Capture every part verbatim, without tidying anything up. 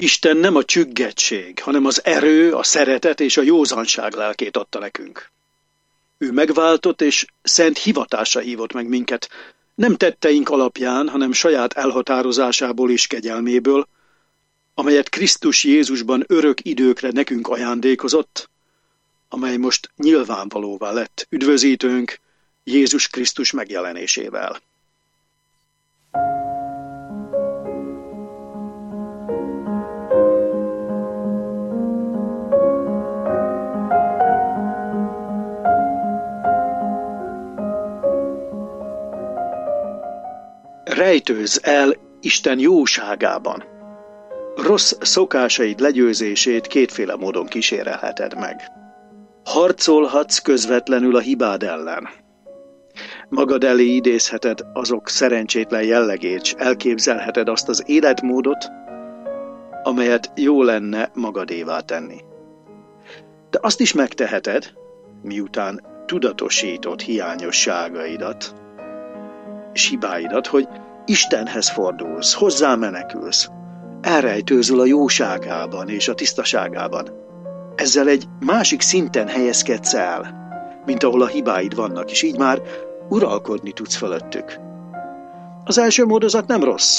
Isten nem a csüggettség, hanem az erő, a szeretet és a józanság lelkét adta nekünk. Ő megváltott és szent hivatásra hívott meg minket, nem tetteink alapján, hanem saját elhatározásából és kegyelméből, amelyet Krisztus Jézusban örök időkre nekünk ajándékozott, amely most nyilvánvalóvá lett üdvözítőnk Jézus Krisztus megjelenésével. Rejtőzz el Isten jóságában. Rossz szokásaid legyőzését kétféle módon kísérelheted meg. Harcolhatsz közvetlenül a hibád ellen. Magad elé idézheted azok szerencsétlen jellegét, s elképzelheted azt az életmódot, amelyet jó lenne magadévá tenni. De azt is megteheted, miután tudatosítod hiányosságaidat és hibáidat, hogy Istenhez fordulsz, hozzá menekülsz, elrejtőzöl a jóságában és a tisztaságában. Ezzel egy másik szinten helyezkedsz el, mint ahol a hibáid vannak, és így már uralkodni tudsz fölöttük. Az első módozat nem rossz.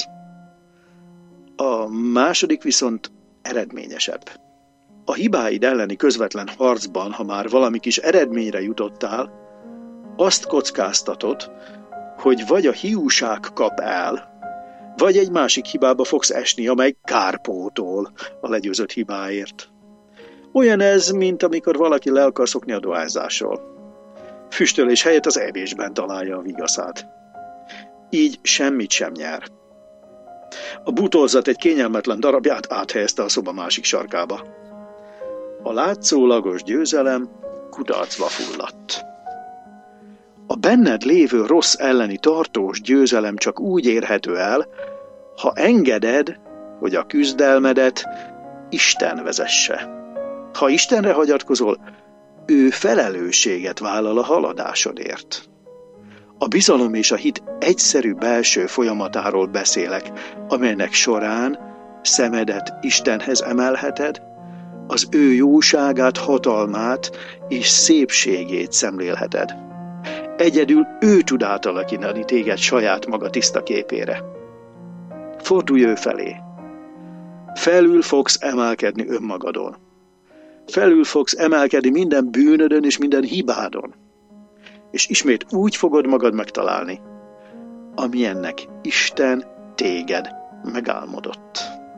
A második viszont eredményesebb. A hibáid elleni közvetlen harcban, ha már valami kis eredményre jutottál, azt kockáztatod, hogy vagy a hiúság kap el, vagy egy másik hibába fogsz esni, amely kárpótol a legyőzött hibáért. Olyan ez, mint amikor valaki le akar szokni a dohányzásról. Füstölés helyett az evésben találja a vigaszát. Így semmit sem nyer. A butolzat egy kényelmetlen darabját áthelyezte a szoba másik sarkába. A látszólagos győzelem kudarcba fulladt. A benned lévő rossz elleni tartós győzelem csak úgy érhető el, ha engeded, hogy a küzdelmedet Isten vezesse. Ha Istenre hagyatkozol, ő felelősséget vállal a haladásodért. A bizalom és a hit egyszerű belső folyamatáról beszélek, amelynek során szemedet Istenhez emelheted, az ő jóságát, hatalmát és szépségét szemlélheted. Egyedül ő tud átalakítani téged saját maga tiszta képére. Fordulj ő felé. Felül fogsz emelkedni önmagadon. Felül fogsz emelkedni minden bűnödön és minden hibádon. És ismét úgy fogod magad megtalálni, amilyennek Isten téged megálmodott.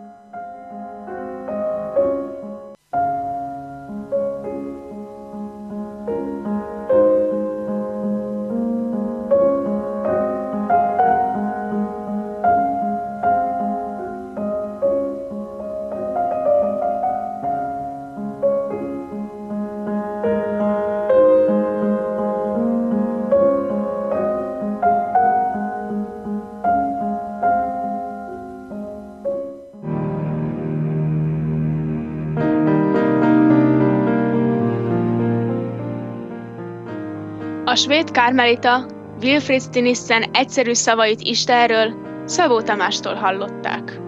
A svéd kármelita Wilfrid Stinissen egyszerű szavait Istenről Szabó Tamástól hallották.